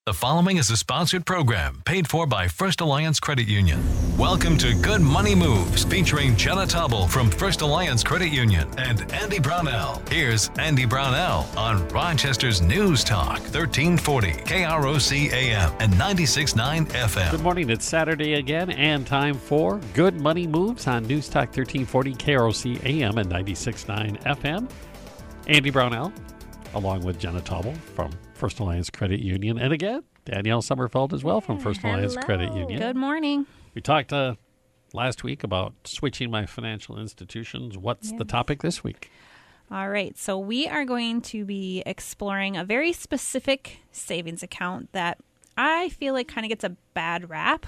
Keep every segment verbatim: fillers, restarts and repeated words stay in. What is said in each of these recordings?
The following is a sponsored program paid for by First Alliance Credit Union. Welcome to Good Money Moves, featuring Jenna Tobble from First Alliance Credit Union and Andy Brownell. Here's Andy Brownell on Rochester's News Talk, thirteen forty K R O C A M and ninety-six point nine F M. Good morning. It's Saturday again, and time for Good Money Moves on News Talk thirteen forty K R O C A M and ninety-six point nine F M. Andy Brownell, along with Jenna Tobble from First Alliance Credit Union. And again, Danielle Sommerfeld as well from First Alliance Hello. Credit Union. Good morning. We talked uh, last week about switching my financial institutions. What's Yes. the topic this week? All right. So we are going to be exploring a very specific savings account that I feel like kind of gets a bad rap,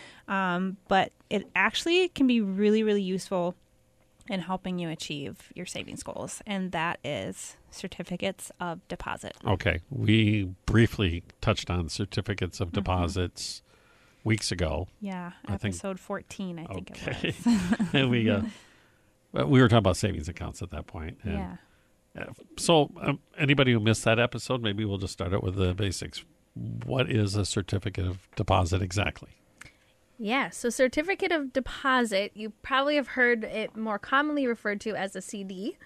um, but it actually can be really, really useful in helping you achieve your savings goals, and that is certificates of deposit. Okay. We briefly touched on certificates of Mm-hmm. deposits weeks ago. Yeah, I think- episode fourteen, I think Okay. it was. and we, uh, well, we were talking about savings accounts at that point. And Yeah. Uh, So, um, anybody who missed that episode, maybe we'll just start out with the basics. What is a certificate of deposit exactly? Yeah, so certificate of deposit, you probably have heard it more commonly referred to as a C D,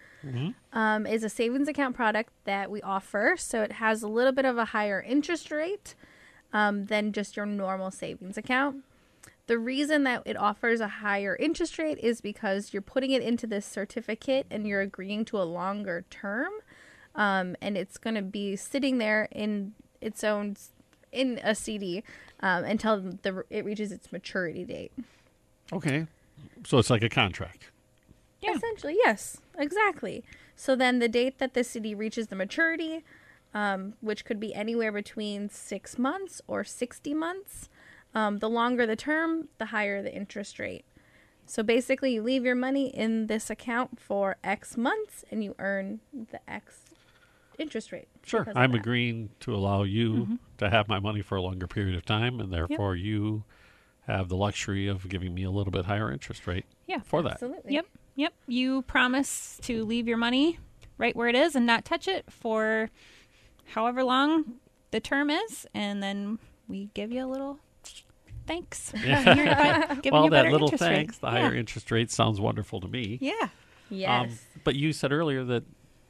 um, is a savings account product that we offer. So it has a little bit of a higher interest rate um, than just your normal savings account. The reason that it offers a higher interest rate is because you're putting it into this certificate and you're agreeing to a longer term, um, and it's going to be sitting there in its own in a C D um, until the it reaches its maturity date. Okay. So it's like a contract. Yeah. Essentially, yes, exactly. So then the date that the C D reaches the maturity, um, which could be anywhere between six months or sixty months, um, the longer the term, the higher the interest rate. So basically, you leave your money in this account for X months and you earn the X interest rate. Sure. because of I'm that. agreeing to allow you to have my money for a longer period of time, and therefore you have the luxury of giving me a little bit higher interest rate Yeah. for that. Absolutely. Yep. Yep. You promise to leave your money right where it is and not touch it for however long the term is, and then we give you a little thanks. Yeah. You're not giving Well, you that better little interest rate. thanks, the higher interest rate sounds wonderful to me. Yeah. Yes. Um, but you said earlier that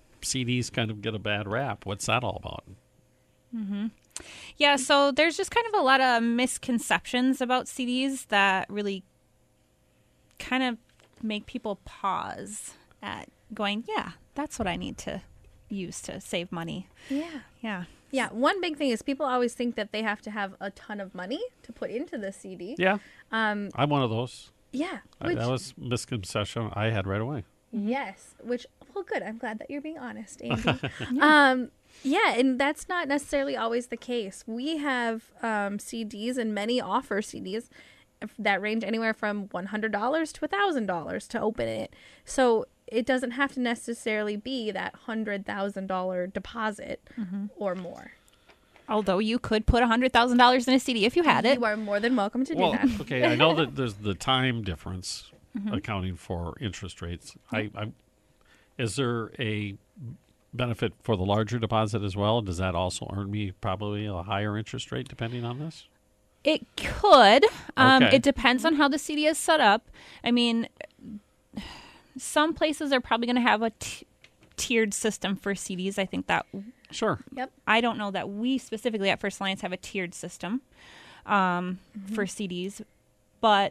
C Ds kind of get a bad rap. What's that all about? Yeah, so there's just kind of a lot of misconceptions about C Ds that really kind of make people pause at going, yeah, that's what I need to use to save money. yeah. Yeah. Yeah. One big thing is people always think that they have to have a ton of money to put into the C D. Yeah. Um. I'm one of those. Yeah. I, Which, that was a misconception I had right away. Yes, which well, good. I'm glad that you're being honest, Andy. um, yeah, and that's not necessarily always the case. We have um, C Ds, and many offer C Ds that range anywhere from one hundred dollars to a thousand dollars to open it. So it doesn't have to necessarily be that hundred thousand dollar deposit or more. Although you could put one hundred thousand dollars in a C D if you had it. You are more than welcome to Well, do that. okay, I know that there's the time difference accounting for interest rates. I, I, is there a benefit for the larger deposit as well? Does that also earn me probably a higher interest rate depending on this? It could. Um, Okay. It depends on how the C D is set up. I mean, some places are probably going to have a t- tiered system for C Ds. I think that Sure. Yep. I don't know that we specifically at First Alliance have a tiered system um, for C Ds, but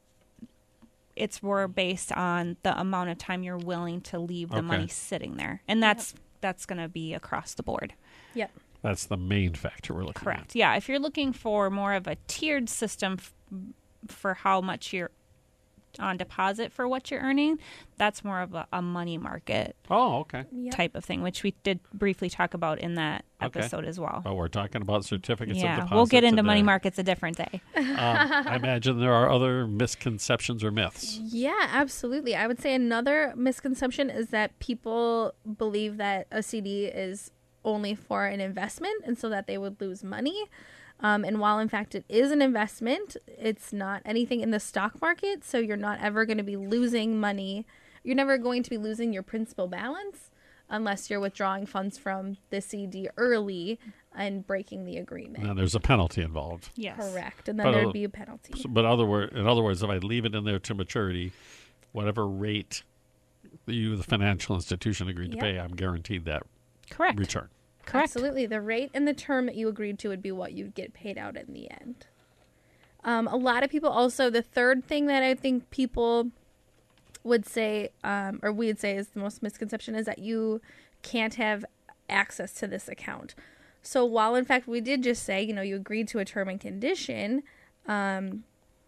it's more based on the amount of time you're willing to leave the Okay. money sitting there, and that's that's going to be across the board. Yep. That's the main factor we're looking Correct. Yeah. If you're looking for more of a tiered system f- for how much you're on deposit for what you're earning, that's more of a, a money market at. Oh, okay. Yep. type of thing, which we did briefly talk about in that Okay. episode as well. Well, we're talking about certificates of Yeah, deposit we'll get into money today. markets a different day. Um, I imagine there are other misconceptions or myths. Yeah, absolutely. I would say another misconception is that people believe that a C D is only for an investment and so that they would lose money. Um, and while in fact it is an investment, it's not anything in the stock market. So you're not ever going to be losing money. You're never going to be losing your principal balance unless you're withdrawing funds from the C D early and breaking the agreement. Now there's a penalty involved. Yes. Correct. And then But, there'd uh, be a penalty. So- But other word, in other words, if I leave it in there to maturity, whatever rate you, the financial institution, agreed to Yep. pay, I'm guaranteed that Correct. return. Correct. Absolutely. The rate and the term that you agreed to would be what you'd get paid out in the end. Um, a lot of people also, the third thing that I think people would say, um, or we'd say is the most misconception, is that you can't have access to this account. So while in fact we did just say, you know, you agreed to a term and condition, um,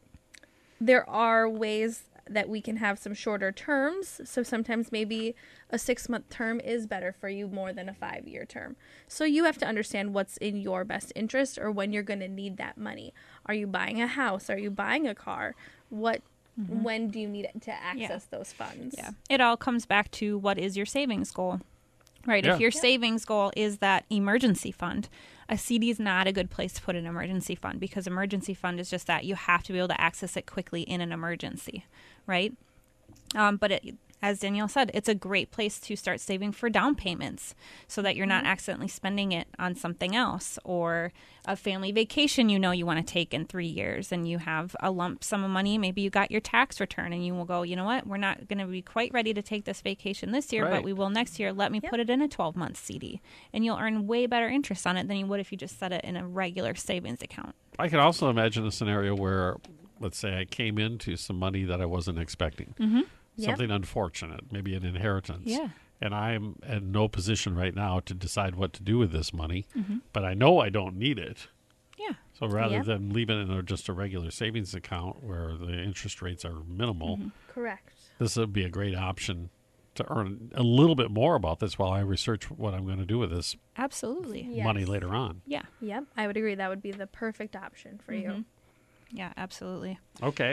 there are ways that we can have some shorter terms. So sometimes maybe a six month term is better for you more than a five year term. So you have to understand what's in your best interest or when you're going to need that money. Are you buying a house? Are you buying a car? What, mm-hmm. when do you need it to access yeah. those funds? Yeah. It all comes back to what is your savings goal, right? Yeah. If your Yeah. savings goal is that emergency fund, a C D is not a good place to put an emergency fund because emergency fund is just that you have to be able to access it quickly in an emergency, right? Um, but it, as Danielle said, it's a great place to start saving for down payments so that you're not accidentally spending it on something else, or a family vacation you know you want to take in three years and you have a lump sum of money. Maybe you got your tax return and you will go, you know what, we're not going to be quite ready to take this vacation this year, Right. but we will next year. Let me Yep. put it in a twelve-month C D. And you'll earn way better interest on it than you would if you just set it in a regular savings account. I can also imagine a scenario where, let's say, I came into some money that I wasn't expecting. Mm-hmm. Yep. Something unfortunate, maybe an inheritance. Yeah. And I'm in no position right now to decide what to do with this money, Mm-hmm. but I know I don't need it. Yeah. So rather Yep. than leave it in a, just a regular savings account where the interest rates are minimal, Mm-hmm. Correct. this would be a great option to earn a little bit more about this while I research what I'm going to do with this Absolutely. Yes. money later on. Yeah. Yep. I would agree. That would be the perfect option for you. Yeah, absolutely. Okay.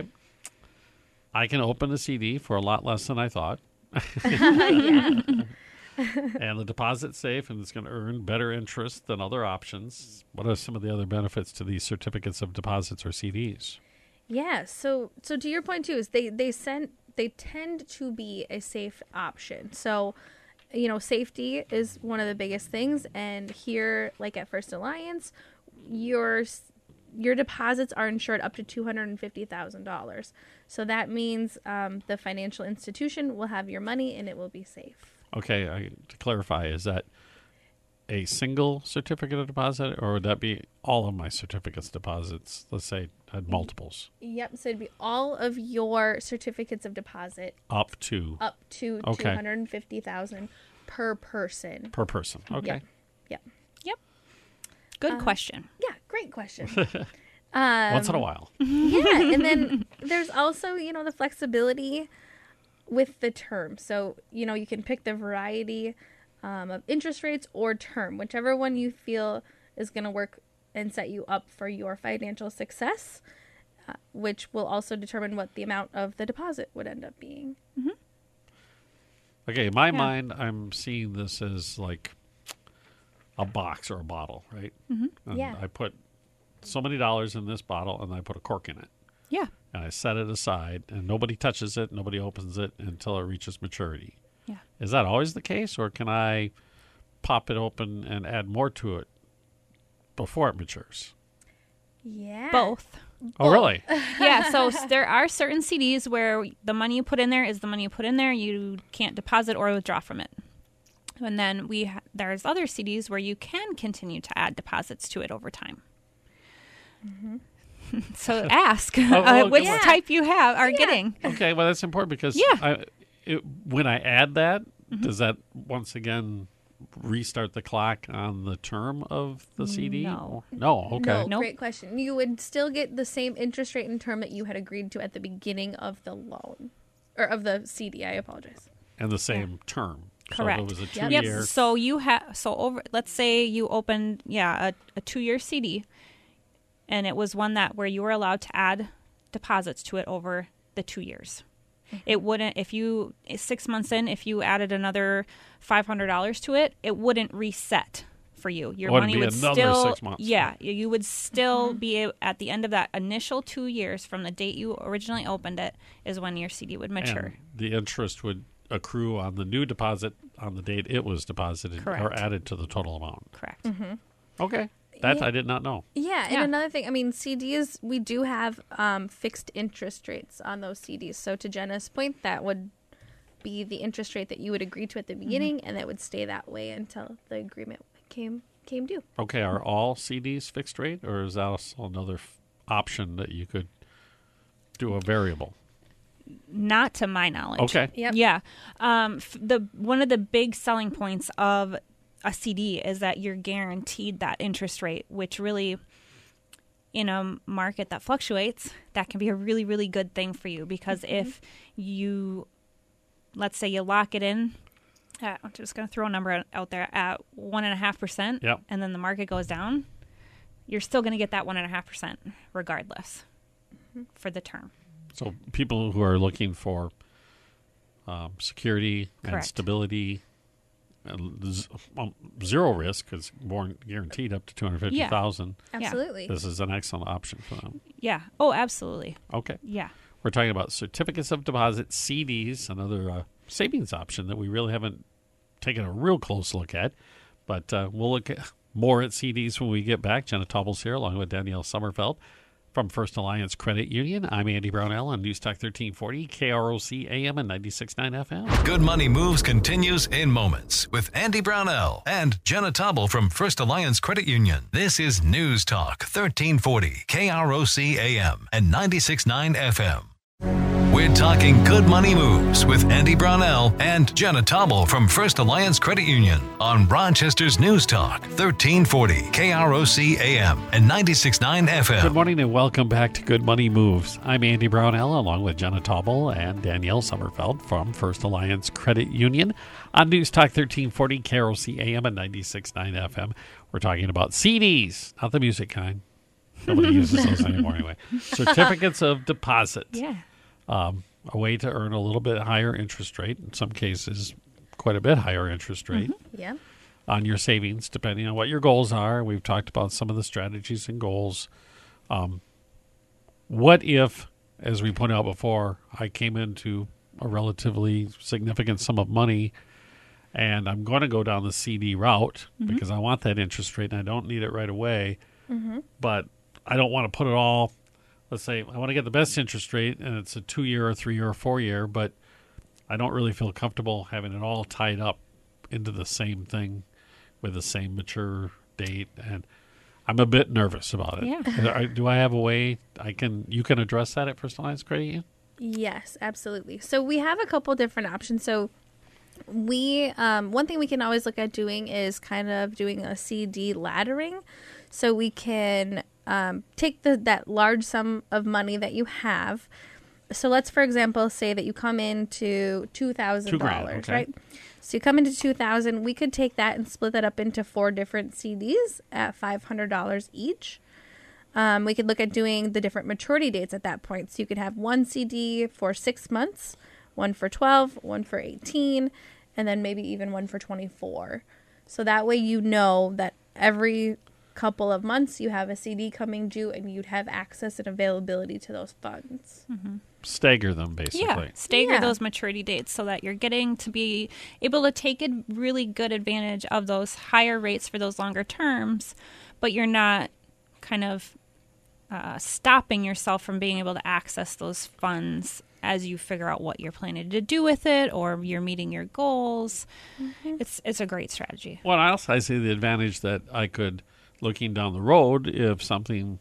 I can open a C D for a lot less than I thought. Yeah. And the deposit's safe and it's going to earn better interest than other options. What are some of the other benefits to these certificates of deposits or C Ds? Yeah, so so to your point too, is they they send they tend to be a safe option. So, you know, safety is one of the biggest things, and here, like at First Alliance, your your deposits are insured up to two hundred and fifty thousand dollars. So that means um, the financial institution will have your money and it will be safe. Okay, I, to clarify, is that a single certificate of deposit, or would that be all of my certificates deposits? Let's say I had multiples. Yep. So it'd be all of your certificates of deposit Up to up to Okay. two hundred and fifty thousand per person. per person. Okay. Yep. Yep. Good Uh, question. Yeah, great question. um, Once in a while. yeah, and then there's also, you know, the flexibility with the term. So, you know, you can pick the variety um, of interest rates or term, whichever one you feel is going to work and set you up for your financial success, uh, which will also determine what the amount of the deposit would end up being. Okay, in my Yeah. mind, I'm seeing this as like a box or a bottle, right? Mm-hmm. And Yeah. I put so many dollars in this bottle, and I put a cork in it. Yeah. And I set it aside, and nobody touches it, nobody opens it until it reaches maturity. Yeah. Is that always the case, or can I pop it open and add more to it before it matures? Yeah. Both. Oh, really? Yeah, so s- there are certain C Ds where the money you put in there is the money you put in there. You can't deposit or withdraw from it. And then we ha- there's other C Ds where you can continue to add deposits to it over time. So ask well, uh, which yeah. type you have are getting. Okay, well, that's important because Yeah. I, it, when I add that, does that once again restart the clock on the term of the C D? No. No, okay. No, Nope. great question. You would still get the same interest rate and term that you had agreed to at the beginning of the loan, or of the C D. I apologize. And the same term. Correct. So if it was a Yep. two-year. Yep. So you have so over. Let's say you opened yeah a, a two year C D, and it was one that where you were allowed to add deposits to it over the two years. It wouldn't if you six months in if you added another five hundred dollars to it, it wouldn't reset for you. Your Wouldn't money be would another still six months. yeah you- you would still be a- at the end of that initial two years from the date you originally opened it is when your C D would mature. And the interest would accrue on the new deposit on the date it was deposited or Correct. added to the total amount. Correct. Okay. That Yeah. I did not know. Yeah, and Yeah. another thing, I mean, C Ds, we do have um, fixed interest rates on those C Ds. So to Jenna's point, that would be the interest rate that you would agree to at the beginning, and that would stay that way until the agreement came came due. Okay. Are all C Ds fixed rate, or is that also another f- option that you could do a variable? Not to my knowledge. Okay. Yep. Yeah. Um, f- the one of the big selling points of a C D is that you're guaranteed that interest rate, which really, in a market that fluctuates, that can be a really, really good thing for you. Because Mm-hmm. if you, let's say you lock it in, at, I'm just going to throw a number out there, at one and a half percent, Yep. and then the market goes down, you're still going to get that one and a half percent regardless for the term. So people who are looking for um, security and Correct. stability, and z- um, zero risk, because born guaranteed up to two hundred fifty thousand. Absolutely. This is an excellent option for them. Yeah. Oh, absolutely. Okay. Yeah. We're talking about certificates of deposit, C Ds, another uh, savings option that we really haven't taken a real close look at. But uh, we'll look at more at C Ds when we get back. Jenna Taubel's here along with Danielle Sommerfeld from First Alliance Credit Union. I'm Andy Brownell on News Talk thirteen forty, K R O C A M and ninety-six point nine F M. Good Money Moves continues in moments with Andy Brownell and Jenna Taubel from First Alliance Credit Union. This is News Talk thirteen forty, K R O C A M and ninety-six point nine F M. We're talking good money moves with Andy Brownell and Jenna Taubel from First Alliance Credit Union on Rochester's News Talk thirteen forty, K R O C A M and ninety-six point nine F M. Good morning and welcome back to Good Money Moves. I'm Andy Brownell along with Jenna Taubel and Danielle Sommerfeld from First Alliance Credit Union on News Talk thirteen forty, K R O C A M and ninety-six point nine F M. We're talking about C Ds, not the music kind. Nobody uses those anymore anyway. Certificates of deposit. Yeah. Um, a way to earn a little bit higher interest rate, in some cases quite a bit higher interest rate Yeah. on your savings, depending on what your goals are. We've talked about some of the strategies and goals. Um, what if, as we pointed out before, I came into a relatively significant sum of money and I'm going to go down the C D route because I want that interest rate and I don't need it right away, but I don't want to put it all. Let's say I want to get the best interest rate, and it's a two-year or three-year or four-year, but I don't really feel comfortable having it all tied up into the same thing with the same mature date, and I'm a bit nervous about it. Yeah. Do I have a way I can you can address that at First Alliance Credit Union? Yes, absolutely. So we have a couple different options. So we um, one thing we can always look at doing is kind of doing a C D laddering. So we can um, take the that large sum of money that you have. So let's, for example, say that you come into two thousand Two grand, dollars, okay. right? So you come into two thousand. We could take that and split that up into four different C Ds at five hundred dollars each. Um, we could look at doing the different maturity dates at that point. So you could have one C D for six months, one for twelve, one for eighteen, and then maybe even one for twenty-four. So that way you know that every couple of months you have a C D coming due and you'd have access and availability to those funds. Stagger them, basically. Yeah, stagger Yeah. those maturity dates so that you're getting to be able to take a really good advantage of those higher rates for those longer terms, but you're not kind of uh, stopping yourself from being able to access those funds as you figure out what you're planning to do with it or you're meeting your goals. It's it's a great strategy. Well, I also I see the advantage that I could, looking down the road, if something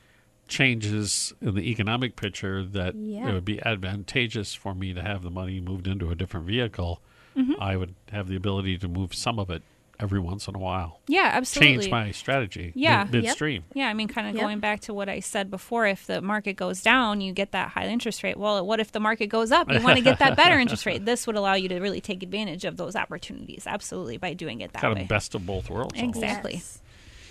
changes in the economic picture, that Yeah. it would be advantageous for me to have the money moved into a different vehicle. I would have the ability to move some of it every once in a while. Yeah, absolutely. Change my strategy Yeah. mid- midstream. Yeah, I mean, kind of Yep. going back to what I said before, if the market goes down, you get that high interest rate. Well, what if the market goes up? You want to get that better interest rate. This would allow you to really take advantage of those opportunities, absolutely, by doing it that Kind way. of best of both worlds. almost. Exactly. Yes.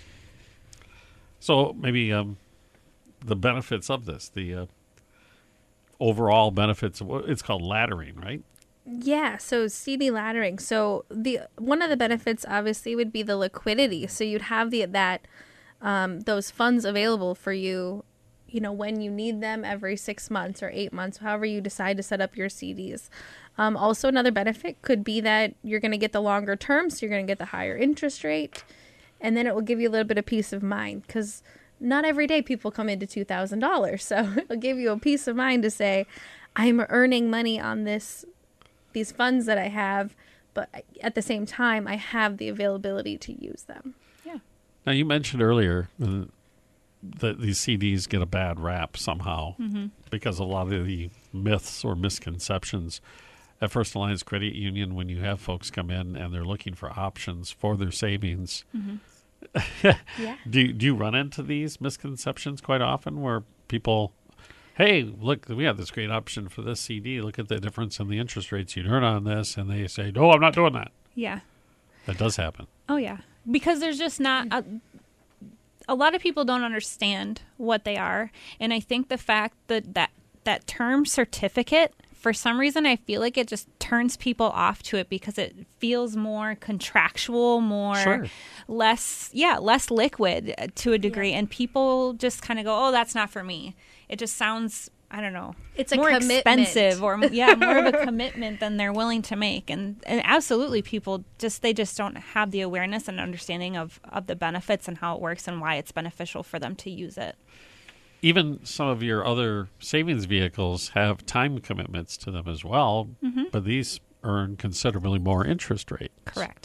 So maybe um, the benefits of this, the uh, overall benefits of what it's called laddering, right? Yeah, so C D laddering. So the one of the benefits obviously would be the liquidity. So you'd have the that um, those funds available for you, you know, when you need them every six months or eight months, however you decide to set up your C Ds. Um, also, another benefit could be that you're going to get the longer term, so you're going to get the higher interest rate. and then it will give you a little bit of peace of mind, because not every day people come into two thousand dollars. So it'll give you a peace of mind to say, I'm earning money on this, these funds that I have, but at the same time, I have the availability to use them. Yeah. Now, you mentioned earlier uh, that these C Ds get a bad rap somehow Mm-hmm. because of a lot of the myths or misconceptions. At First Alliance Credit Union, when you have folks come in and they're looking for options for their savings, Mm-hmm. Yeah. do, do you run into these misconceptions quite often where people, hey, look, we have this great option for this C D. Look at the difference in the interest rates you'd earn on this. And they say, no, I'm not doing that. Yeah. That does happen. Oh, yeah. Because there's just not a, a lot of people don't understand what they are. And I think the fact that that, that term certificate, for some reason, I feel like it just turns people off to it because it feels more contractual, more Sure. less, yeah, less liquid uh, to a degree. And people just kind of go, oh, that's not for me. It just sounds, I don't know, It's a more commitment. expensive or yeah, more of a commitment than they're willing to make. And, and absolutely, people just they just don't have the awareness and understanding of, of the benefits and how it works and why it's beneficial for them to use it. Even some of your other savings vehicles have time commitments to them as well, Mm-hmm. but these earn considerably more interest rate. Correct.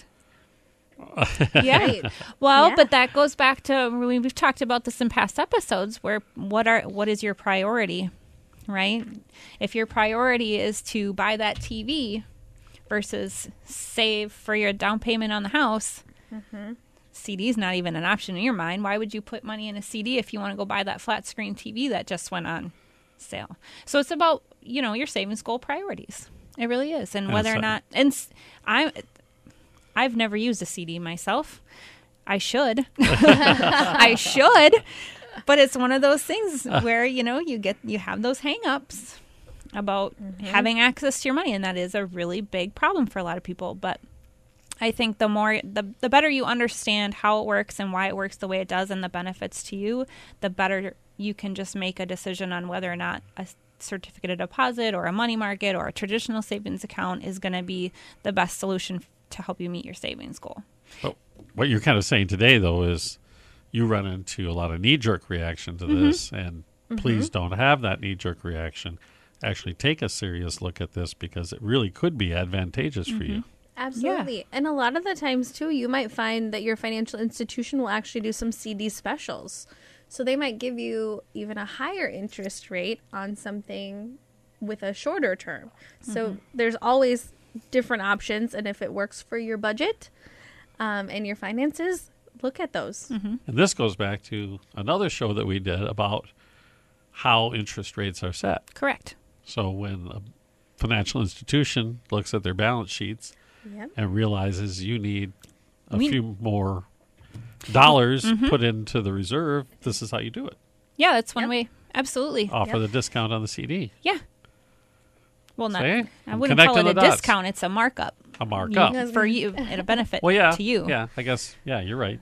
Yeah. Right. Well, Yeah. but that goes back to we- we've talked about this in past episodes. Where what are what is your priority, right? If your priority is to buy that T V versus save for your down payment on the house, C D is not even an option in your mind. Why would you put money in a C D if you want to go buy that flat screen T V that just went on sale? So it's about, you know, your savings goal priorities. It really is, and And whether so- or not and s- I. I've never used a C D myself. I should. I should. But it's one of those things where, you know, you get you have those hang-ups about having access to your money, and that is a really big problem for a lot of people. But I think the more the the better you understand how it works and why it works the way it does and the benefits to you, the better you can just make a decision on whether or not a certificate of deposit or a money market or a traditional savings account is going to be the best solution to help you meet your savings goal. But what you're kind of saying today, though, is you run into a lot of knee-jerk reaction to Mm-hmm. this, and please don't have that knee-jerk reaction. Actually take a serious look at this because it really could be advantageous for you. Absolutely. And a lot of the times, too, you might find that your financial institution will actually do some C D specials. So they might give you even a higher interest rate on something with a shorter term. So there's always different options. And if it works for your budget um, and your finances, look at those. And this goes back to another show that we did about how interest rates are set. Correct. So when a financial institution looks at their balance sheets Yep. and realizes you need a We- few more dollars put into the reserve, this is how you do it. Yeah, that's one Yep. way. Absolutely. Offer Yep. the discount on the C D. Yeah. Well, not. See? I I'm wouldn't call it connecting a the dots. discount. It's a markup. A markup. You- for you and a benefit Well, yeah. to you. Yeah, I guess, yeah, you're right.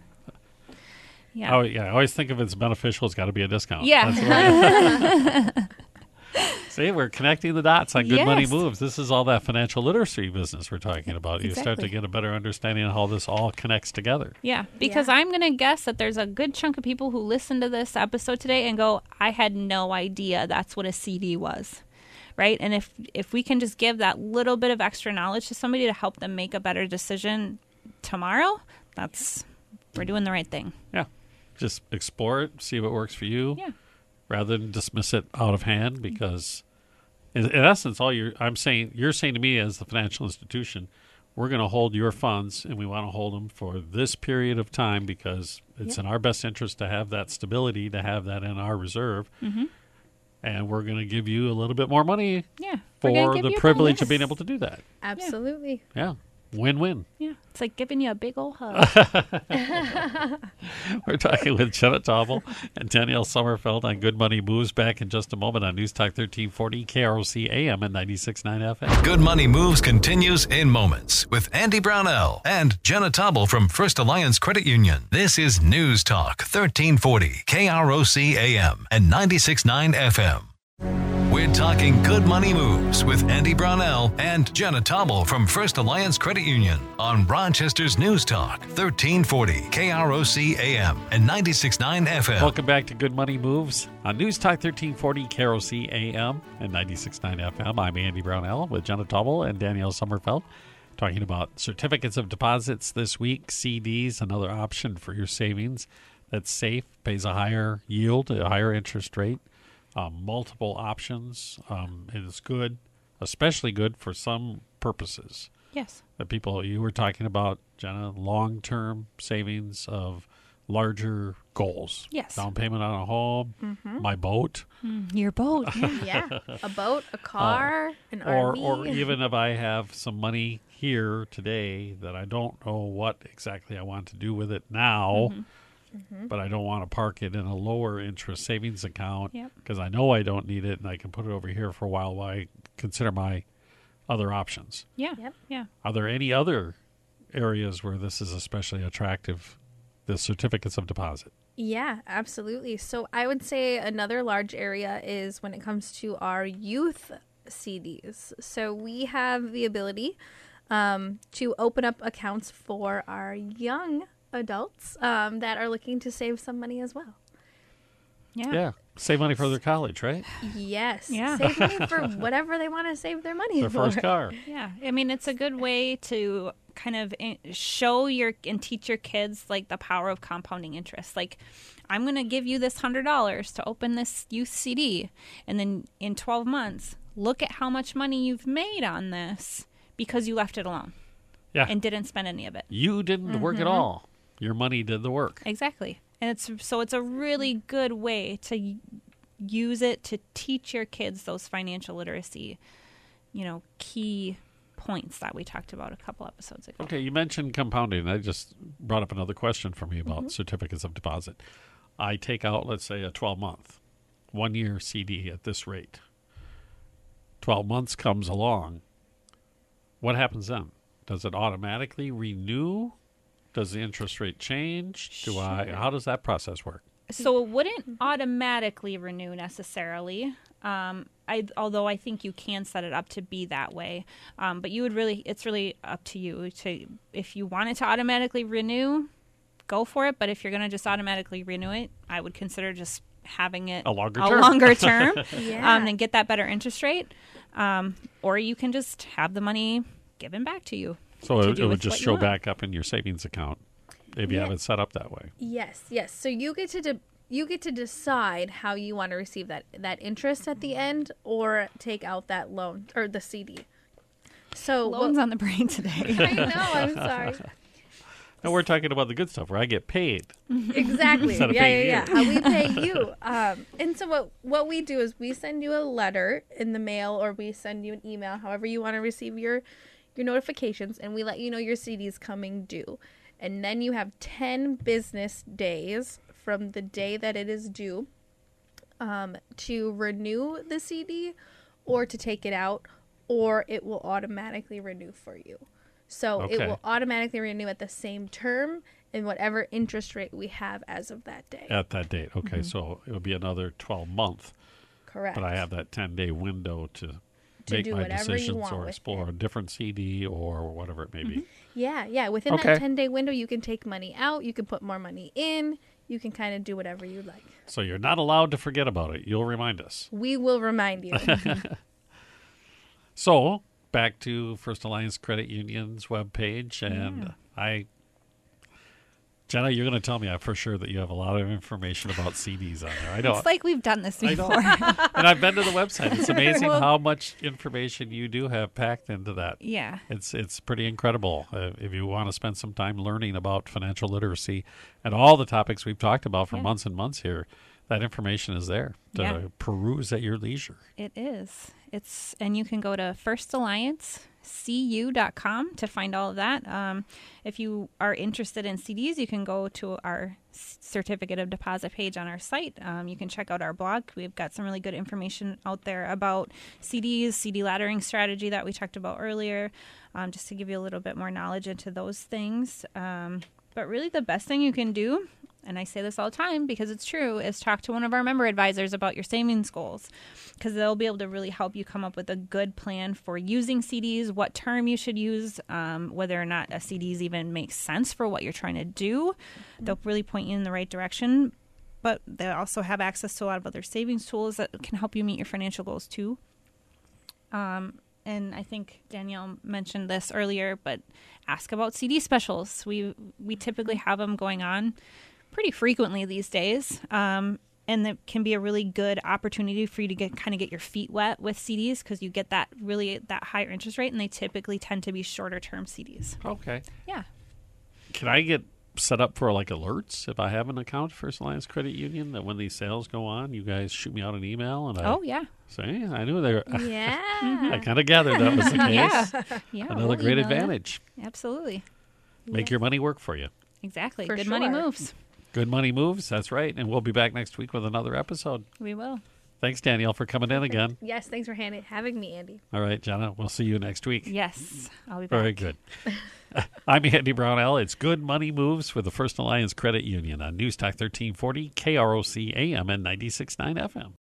Yeah. Oh, yeah, I always think if it's beneficial, it's got to be a discount. Yeah. That's what I- See, we're connecting the dots on Good Money Yes. Moves. This is all that financial literacy business we're talking about. You start to Exactly. get a better understanding of how this all connects together. Yeah, because Yeah. I'm going to guess that there's a good chunk of people who listen to this episode today and go, I had no idea that's what a C D was. Right? And if if we can just give that little bit of extra knowledge to somebody to help them make a better decision tomorrow, that's we're doing the right thing. Yeah. Just explore it, see what works for you, Yeah. rather than dismiss it out of hand because in, in essence, all you're I'm saying you're saying to me as the financial institution, we're going to hold your funds and we want to hold them for this period of time because it's Yep. in our best interest to have that stability, to have that in our reserve. Mm-hmm. And we're going to give you a little bit more money Yeah. We're gonna for give the you a privilege bonus. of being able to do that. Absolutely. Yeah. Win-win. Yeah. It's like giving you a big old hug. We're talking with Jenna Tauble and Danielle Sommerfeld on Good Money Moves. Back in just a moment on News Talk thirteen forty, K R O C A M and ninety-six point nine F M. Good Money Moves continues in moments with Andy Brownell and Jenna Tauble from First Alliance Credit Union. This is News Talk thirteen forty, K R O C A M and ninety-six point nine F M. We're talking good money moves with Andy Brownell and Jenna Tobble from First Alliance Credit Union on Rochester's News Talk, thirteen forty K R O C A M and ninety-six point nine F M. Welcome back to Good Money Moves on News Talk thirteen forty K R O C A M and ninety-six point nine F M. I'm Andy Brownell with Jenna Tobble and Danielle Sommerfeld talking about certificates of deposits this week, C Ds, another option for your savings that's safe, pays a higher yield, a higher interest rate. Um, multiple options. Um, it is good, especially good for some purposes. Yes. The people you were talking about, Jenna, long-term savings of larger goals. Yes. Down payment on a home, Mm-hmm. my boat, Your boat. Yeah. Yeah, a boat, a car, an or R V. or even if I have some money here today that I don't know what exactly I want to do with it now. Mm-hmm. Mm-hmm. But I don't want to park it in a lower interest savings account Yep. because I know I don't need it and I can put it over here for a while while I consider my other options. Yeah. Yep. Yeah. Are there any other areas where this is especially attractive, the certificates of deposit? Yeah, absolutely. So I would say another large area is when it comes to our youth C Ds. So we have the ability um, to open up accounts for our young adults um, that are looking to save some money as well. Yeah. Yeah. Save money for their college, right? Yes. Yeah. Save money for whatever they want to save their money Their for. first car. Yeah. I mean, it's a good way to kind of in- show your and teach your kids like the power of compounding interest. Like, I'm going to give you this one hundred dollars to open this youth C D. And then in twelve months, look at how much money you've made on this because you left it alone Yeah. and didn't spend any of it. You didn't work at all. Your money did the work. Exactly. And it's so it's a really good way to y- use it to teach your kids those financial literacy, you know, key points that we talked about a couple episodes ago. Okay, you mentioned compounding. That just brought up another question for me about certificates of deposit. I take out, let's say, a twelve-month, one-year C D at this rate. twelve months comes along. What happens then? Does it automatically renew? Does the interest rate change? Do I? Sure. How does that process work? So it wouldn't automatically renew necessarily. Um, I, although I think you can set it up to be that way. Um, but you would really, it's really up to you to, if you want it to automatically renew, go for it. But if you're going to just automatically renew it, I would consider just having it A longer a term. longer term Yeah. um, and get that better interest rate. Um, or you can just have the money given back to you. So to it, do it would with just what you show want. back up in your savings account if you Yeah. have it set up that way. Yes, yes. So you get to de- you get to decide how you want to receive that that interest at the end, or take out that loan or the C D. So Loans what- on the brain today. I know. I'm sorry. And we're talking about the good stuff where I get paid. Exactly. Instead of Yeah, paying yeah, you. yeah. How we pay you. Um, and so what what we do is we send you a letter in the mail, or we send you an email, however you want to receive your your notifications, and we let you know your C D is coming due. And then you have ten business days from the day that it is due um, to renew the C D, or to take it out, or it will automatically renew for you. So it Okay. will automatically renew at the same term and whatever interest rate we have as of that day. At that date. Okay, so it would be another twelve month, Correct. but I have that ten day window to, To make do my whatever you decisions want or with explore it. a different C D or whatever it may be. Yeah, yeah. Within Okay. that ten day window, you can take money out, you can put more money in, you can kind of do whatever you like. So you're not allowed to forget about it. You'll remind us. We will remind you. So back to First Alliance Credit Union's webpage, and I, Jenna, you're going to tell me uh, for sure that you have a lot of information about C Ds on there. I know. It's like we've done this I know. before. And I've been to the website. It's amazing Well- how much information you do have packed into that. Yeah. It's it's pretty incredible. Uh, if you want to spend some time learning about financial literacy and all the topics we've talked about for Yeah. months and months here, that information is there to Yeah. peruse at your leisure. It is. It's and you can go to first alliance c u dot com to find all of that. Um, if you are interested in C Ds, you can go to our c- certificate of deposit page on our site. Um, you can check out our blog. We've got some really good information out there about C Ds, C D laddering strategy that we talked about earlier, um, just to give you a little bit more knowledge into those things. Um, but really, the best thing you can do and I say this all the time because it's true, is talk to one of our member advisors about your savings goals, because they'll be able to really help you come up with a good plan for using C Ds, what term you should use, um, whether or not a C Ds even makes sense for what you're trying to do. Mm-hmm. They'll really point you in the right direction, but they also have access to a lot of other savings tools that can help you meet your financial goals too. Um, and I think Danielle mentioned this earlier, but ask about C D specials. We we typically have them going on pretty frequently these days, um, and it can be a really good opportunity for you to get kind of get your feet wet with C Ds, because you get that really that higher interest rate, and they typically tend to be shorter term C Ds. Okay. Yeah. Can I get set up for like alerts if I have an account at First Alliance Credit Union, that when these sales go on, you guys shoot me out an email and I Oh yeah. say, I knew they were. Yeah. I kind of gathered that was the case. Yeah. Yeah. Another we'll great email you. advantage. Absolutely. Make your money work for you. Exactly. For Good money sure. moves. Good money moves. That's right. And we'll be back next week with another episode. We will. Thanks, Danielle, for coming in again. Yes, thanks for hand- having me, Andy. All right, Jenna, we'll see you next week. Yes. I'll be back. Very good. I'm Andy Brownell. It's Good Money Moves with the First Alliance Credit Union on News Talk thirteen forty, K R O C A M and ninety-six point nine F M.